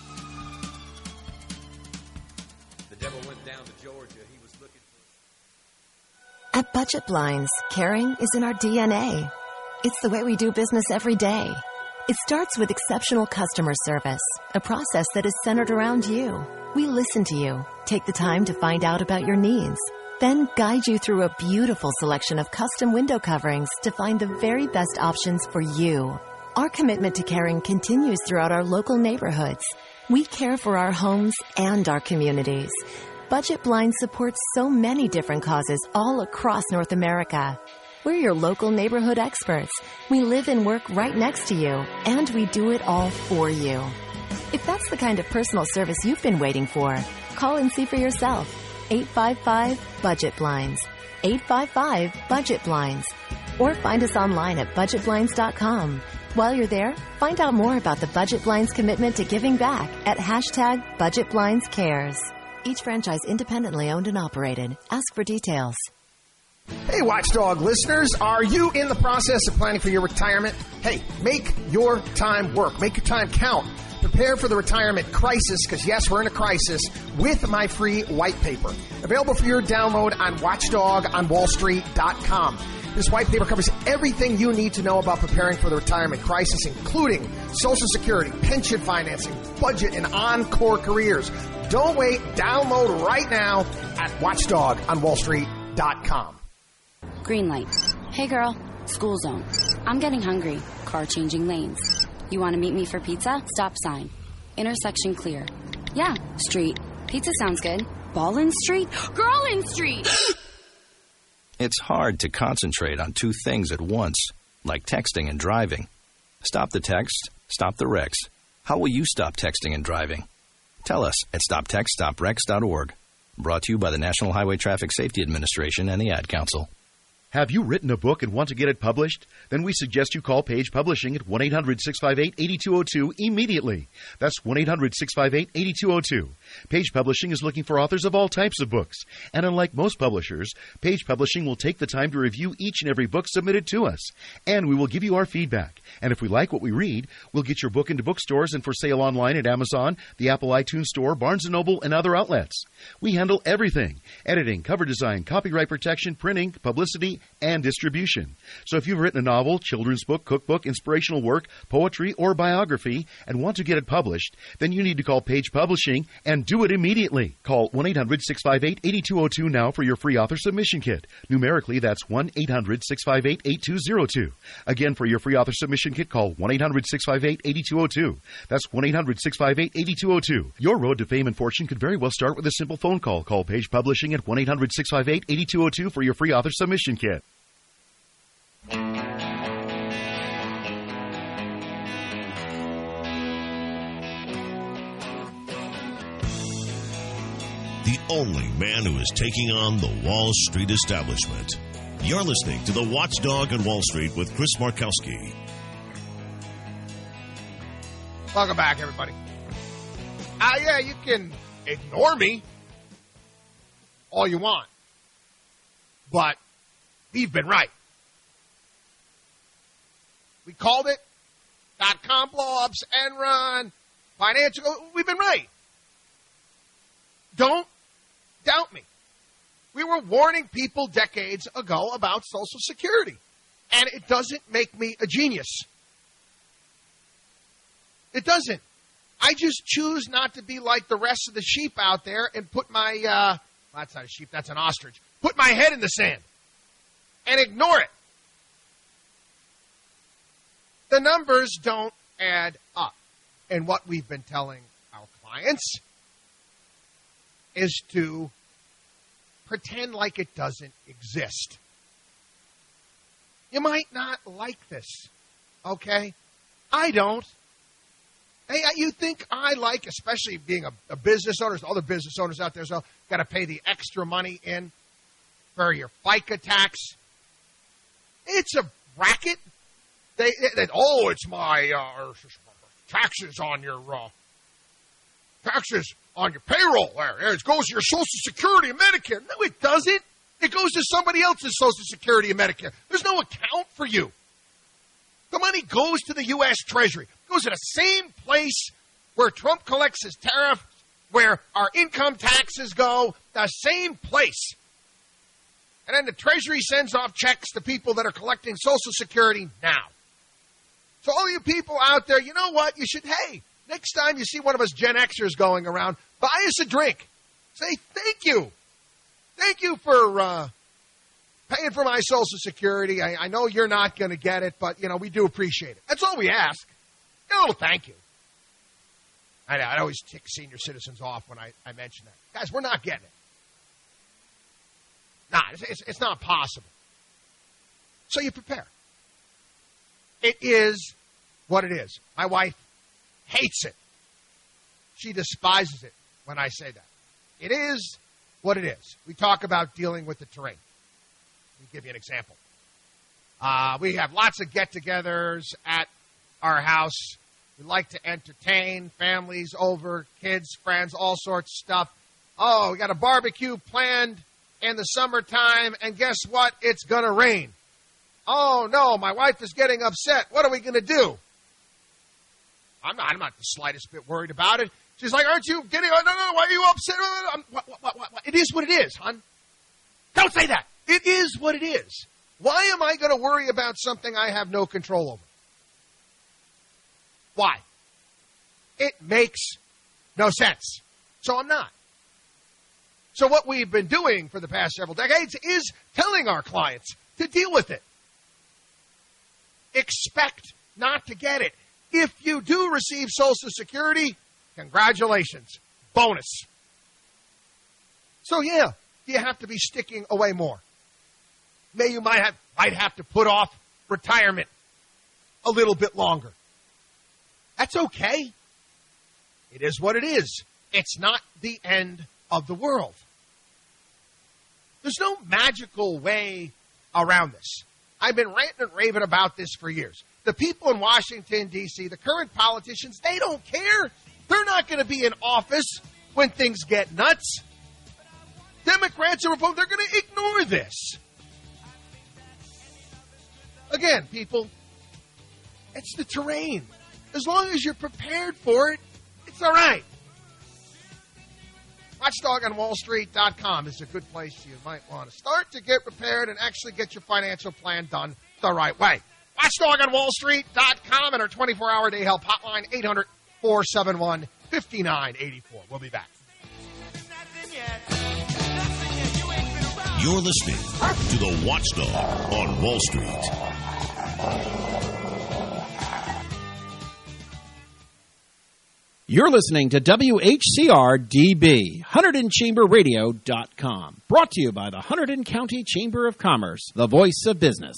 The devil went down to Georgia. He was looking for... At Budget Blinds, caring is in our D N A. It's the way we do business every day. It starts with exceptional customer service, a process that is centered around you. We listen to you, take the time to find out about your needs, then guide you through a beautiful selection of custom window coverings to find the very best options for you. Our commitment to caring continues throughout our local neighborhoods. We care for our homes and our communities. Budget Blinds supports so many different causes all across North America. We're your local neighborhood experts. We live and work right next to you, and we do it all for you. If that's the kind of personal service you've been waiting for, call and see for yourself. eight five five budget blinds. eight five five budget blinds. Or find us online at budget blinds dot com. While you're there, find out more about the Budget Blinds commitment to giving back at hashtag Budget Blinds Cares. Each franchise independently owned and operated. Ask for details. Hey, Watchdog listeners, are you in the process of planning for your retirement? Hey, make your time work. Make your time count. Prepare for the retirement crisis, because yes, we're in a crisis, with my free white paper. Available for your download on watchdog on wall street dot com. This white paper covers everything you need to know about preparing for the retirement crisis, including Social Security, pension financing, budget, and encore careers. Don't wait. Download right now at watchdog on wall street dot com. Green light. Hey girl, school zone. I'm getting hungry. Car changing lanes. You want to meet me for pizza? Stop sign. Intersection clear. Yeah, street. Pizza sounds good. Ballin Street? Girlin Street! It's hard to concentrate on two things at once, like texting and driving. Stop the text, stop the wrecks. How will you stop texting and driving? Tell us at stop text stop wrecks dot org. Brought to you by the National Highway Traffic Safety Administration and the Ad Council. Have you written a book and want to get it published? Then we suggest you call Page Publishing at one eight hundred six five eight eight two zero two immediately. That's one eight hundred six five eight eight two zero two. Page Publishing is looking for authors of all types of books. And unlike most publishers, Page Publishing will take the time to review each and every book submitted to us. And we will give you our feedback. And if we like what we read, we'll get your book into bookstores and for sale online at Amazon, the Apple iTunes Store, Barnes and Noble, and other outlets. We handle everything: editing, cover design, copyright protection, printing, publicity, and distribution. So if you've written a novel, children's book, cookbook, inspirational work, poetry, or biography and want to get it published, then you need to call Page Publishing and do it immediately. Call one eight hundred six five eight eight two zero two now for your free author submission kit. Numerically, that's one eight hundred six five eight eight two zero two. Again, for your free author submission kit, call one eight hundred six five eight eight two zero two. That's one eight hundred six five eight eight two zero two. Your road to fame and fortune could very well start with a simple phone call. Call Page Publishing at one eight hundred six five eight eight two zero two for your free author submission kit. The only man who is taking on the Wall Street establishment. You're listening to the Watchdog on Wall Street with Chris Markowski. Welcome back, everybody. Ah, uh, yeah, you can ignore me all you want, but we've been right. We called it. Dot-com blow-ups, Enron, financial. We've been right. Don't doubt me. We were warning people decades ago about Social Security, and it doesn't make me a genius. It doesn't. I just choose not to be like the rest of the sheep out there and put my, uh, well, that's not a sheep, that's an ostrich, put my head in the sand and ignore it. The numbers don't add up. And what we've been telling our clients is to pretend like it doesn't exist. You might not like this, okay? I don't. Hey, you think I like, especially being a, a business owner, there's other business owners out there, so got to pay the extra money in for your FICA tax. It's a racket. They, they, oh, it's my uh, taxes on your uh, taxes on your payroll. There, it goes to your Social Security and Medicare. No, it doesn't. It goes to somebody else's Social Security and Medicare. There's no account for you. The money goes to the U S Treasury. It goes to the same place where Trump collects his tariff, where our income taxes go, the same place. And then the Treasury sends off checks to people that are collecting Social Security now. So all you people out there, you know what? You should, hey, next time you see one of us Gen Xers going around, buy us a drink. Say thank you. Thank you for uh, paying for my Social Security. I, I know you're not going to get it, but, you know, we do appreciate it. That's all we ask. Get a little thank you. I know, I always tick senior citizens off when I, I mention that. Guys, we're not getting it. Nah, it's, it's, it's not possible. So you prepare. It is what it is. My wife hates it. She despises it when I say that. It is what it is. We talk about dealing with the terrain. Let me give you an example. Uh, we have lots of get-togethers at our house. We like to entertain, families over, kids, friends, all sorts of stuff. Oh, we got a barbecue planned in the summertime, and guess what? It's going to rain. Oh, no, my wife is getting upset. What are we going to do? I'm not, I'm not the slightest bit worried about it. She's like, aren't you getting, oh, no, no, why are you upset? I'm, what, what, what, what? It is what it is, hon. Don't say that. It is what it is. Why am I going to worry about something I have no control over? Why? It makes no sense. So I'm not. So what we've been doing for the past several decades is telling our clients to deal with it. Expect not to get it. If you do receive Social Security, congratulations. Bonus. So yeah, you have to be sticking away more. May you might have, might have to put off retirement a little bit longer. That's okay. It is what it is. It's not the end of the world. There's no magical way around this. I've been ranting and raving about this for years. The people in Washington, D C, the current politicians, they don't care. They're not going to be in office when things get nuts. Democrats and Republicans, they're going to ignore this. Again, people, it's the terrain. As long as you're prepared for it, it's all right. watchdog on wall street dot com is a good place you might want to start to get prepared and actually get your financial plan done the right way. watchdog on wall street dot com and our twenty-four hour day help hotline, eight hundred, four seven one, five nine eight four. We'll be back. You're listening to the Watchdog on Wall Street. You're listening to W H C R D B, Hunterdon Chamber Radio dot com. Brought to you by the Hunterdon County Chamber of Commerce, the voice of business.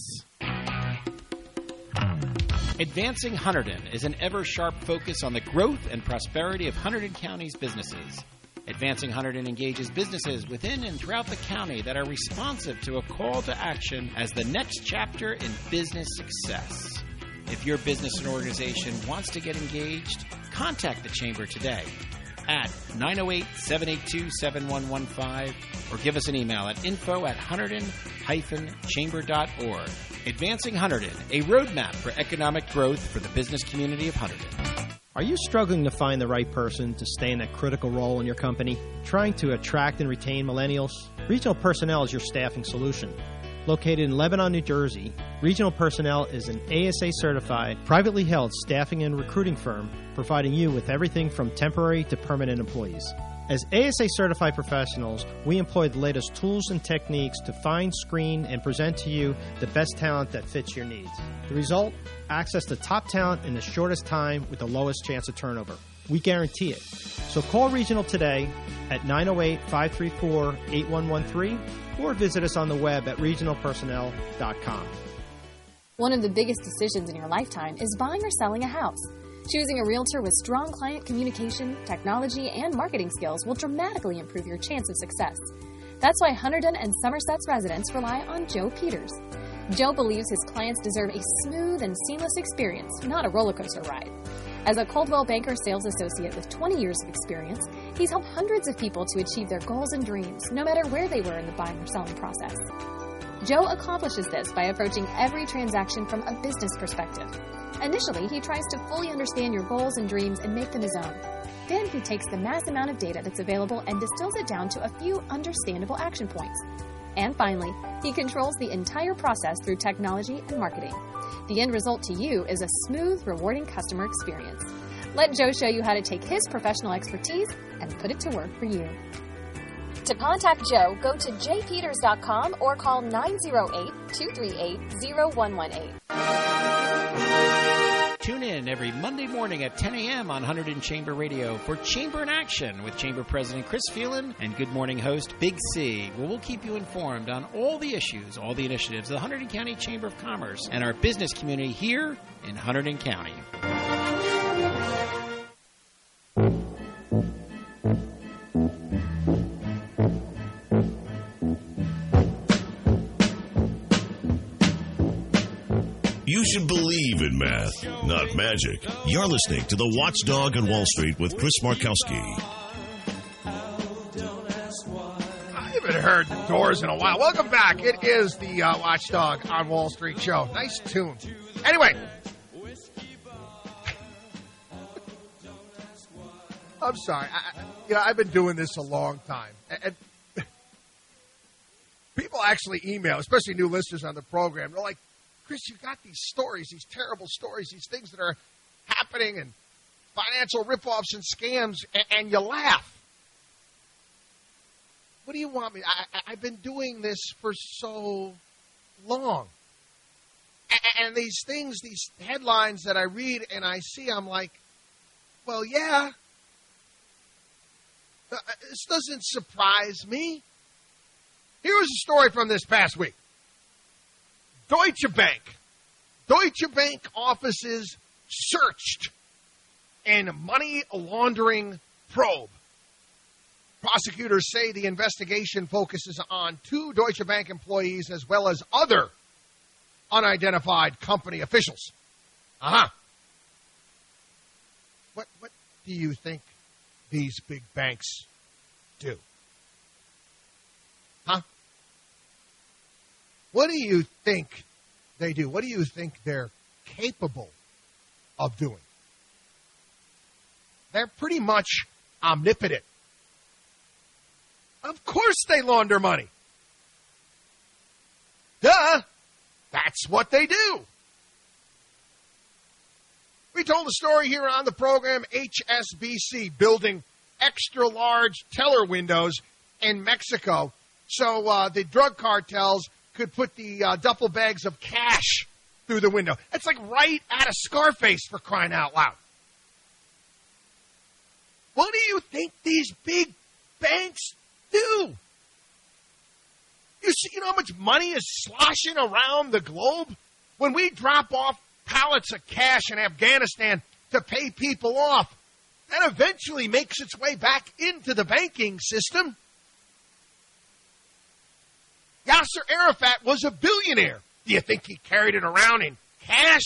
Advancing Hunterdon is an ever-sharp focus on the growth and prosperity of Hunterdon County's businesses. Advancing Hunterdon engages businesses within and throughout the county that are responsive to a call to action as the next chapter in business success. If your business and organization wants to get engaged, contact the Chamber today at nine oh eight, seven eight two, seven one one five or give us an email at info at hunterdon chamber dot org. Advancing Hunterdon, a roadmap for economic growth for the business community of Hunterdon. Are you struggling to find the right person to stay in that critical role in your company? Trying to attract and retain millennials? Regional Personnel is your staffing solution. Located in Lebanon, New Jersey, Regional Personnel is an A S A-certified, privately held staffing and recruiting firm providing you with everything from temporary to permanent employees. As A S A-certified professionals, we employ the latest tools and techniques to find, screen, and present to you the best talent that fits your needs. The result? Access to top talent in the shortest time with the lowest chance of turnover. We guarantee it. So call Regional today at nine oh eight, five three four, eight one one three or visit us on the web at regional personnel dot com. One of the biggest decisions in your lifetime is buying or selling a house. Choosing a realtor with strong client communication, technology, and marketing skills will dramatically improve your chance of success. That's why Hunterdon and Somerset's residents rely on Joe Peters. Joe believes his clients deserve a smooth and seamless experience, not a roller coaster ride. As a Coldwell Banker sales associate with twenty years of experience, he's helped hundreds of people to achieve their goals and dreams, no matter where they were in the buying or selling process. Joe accomplishes this by approaching every transaction from a business perspective. Initially, he tries to fully understand your goals and dreams and make them his own. Then he takes the mass amount of data that's available and distills it down to a few understandable action points. And finally, he controls the entire process through technology and marketing. The end result to you is a smooth, rewarding customer experience. Let Joe show you how to take his professional expertise and put it to work for you. To contact Joe, go to j peters dot com or call nine oh eight, two three eight, oh one one eight. Tune in every Monday morning at ten a.m. on Hunterdon Chamber Radio for Chamber in Action with Chamber President Chris Phelan and Good Morning host Big C, where we'll keep you informed on all the issues, all the initiatives of the Hunterdon County Chamber of Commerce and our business community here in Hunterdon County. You should believe in math, not magic. You're listening to The Watchdog on Wall Street with Chris Markowski. I haven't heard the Doors in a while. Welcome back. It is the uh, Watchdog on Wall Street show. Nice tune. Anyway. I'm sorry. I, you know, I've been doing this a long time. And people actually email, especially new listeners on the program. They're like, Chris, you got these stories, these terrible stories, these things that are happening and financial ripoffs and scams, and, and you laugh. What do you want me? I, I, I've been doing this for so long. And, and these things, these headlines that I read and I see, I'm like, well, yeah. Uh, this doesn't surprise me. Here was a story from this past week. Deutsche Bank. Deutsche Bank offices searched in money laundering probe. Prosecutors say the investigation focuses on two Deutsche Bank employees as well as other unidentified company officials. Uh-huh. What, what do you think these big banks do? Huh? What do you think they do? What do you think they're capable of doing? They're pretty much omnipotent. Of course they launder money. Duh! That's what they do. We told a story here on the program, H S B C building extra-large teller windows in Mexico so uh, the drug cartels could put the uh, duffel bags of cash through the window. It's like right out of Scarface, for crying out loud. What do you think these big banks do? You see, you know how much money is sloshing around the globe? When we drop off pallets of cash in Afghanistan to pay people off, that eventually makes its way back into the banking system. Yasser Arafat was a billionaire. Do you think he carried it around in cash?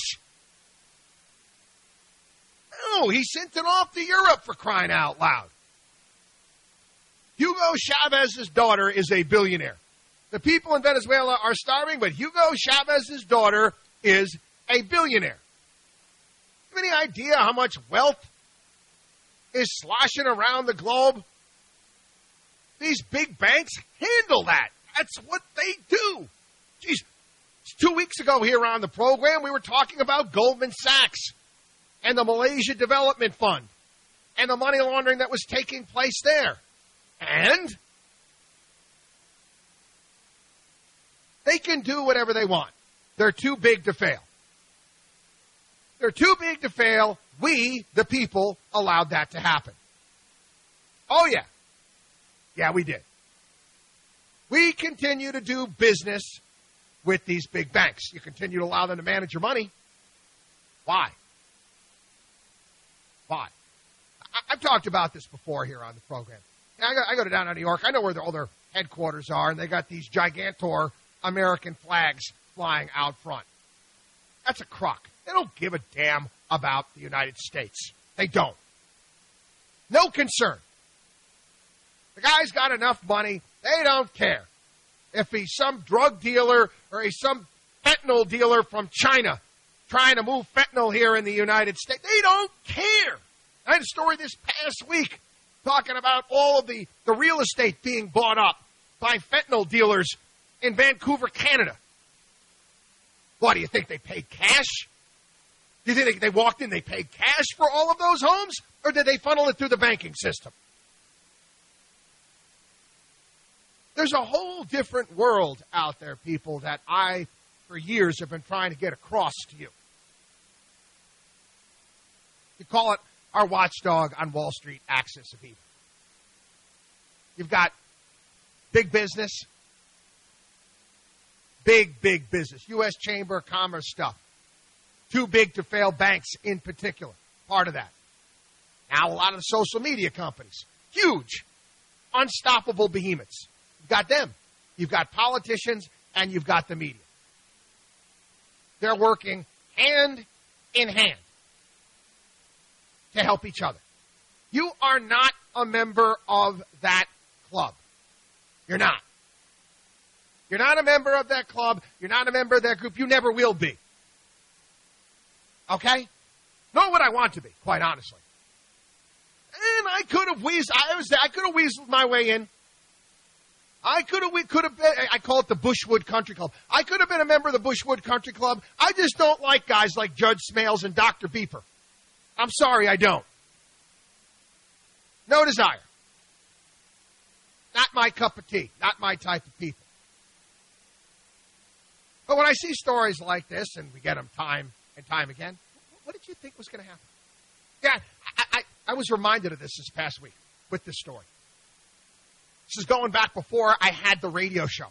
No, he sent it off to Europe, for crying out loud. Hugo Chavez's daughter is a billionaire. The people in Venezuela are starving, but Hugo Chavez's daughter is a billionaire. You have any idea how much wealth is sloshing around the globe? These big banks handle that. That's what they do. Jeez, two weeks ago here on the program, we were talking about Goldman Sachs and the Malaysia Development Fund and the money laundering that was taking place there. And they can do whatever they want. They're too big to fail. They're too big to fail. We, the people, allowed that to happen. Oh, yeah. Yeah, we did. We continue to do business with these big banks. You continue to allow them to manage your money. Why? Why? I- I've talked about this before here on the program. I go, I go to down to New York. I know where the, all their headquarters are, and they got these gigantor American flags flying out front. That's a crock. They don't give a damn about the United States. They don't. No concern. The guy's got enough money. They don't care if he's some drug dealer or he's some fentanyl dealer from China trying to move fentanyl here in the United States. They don't care. I had a story this past week talking about all of the, the real estate being bought up by fentanyl dealers in Vancouver, Canada. What, do you think they paid cash? Do you think they, they walked in, they paid cash for all of those homes? Or did they funnel it through the banking system? There's a whole different world out there, people, that I, for years, have been trying to get across to you. You call it our watchdog on Wall Street axis of evil. You've got big business, big, big business, U S Chamber of Commerce stuff. Too big to fail banks in particular, part of that. Now, a lot of the social media companies, huge, unstoppable behemoths. You've got them. You've got politicians, and you've got the media. They're working hand in hand to help each other. You are not a member of that club. You're not. You're not a member of that club. You're not a member of that group. You never will be. Okay? Nor would I want to be, quite honestly. And I could have weaseled, I was, I could have weaseled my way in. I could have, we could have been, I call it the Bushwood Country Club. I could have been a member of the Bushwood Country Club. I just don't like guys like Judge Smales and Doctor Beeper. I'm sorry, I don't. No desire. Not my cup of tea. Not my type of people. But when I see stories like this, and we get them time and time again, what did you think was going to happen? Yeah, I, I, I was reminded of this this past week with this story. This is going back before I had the radio show.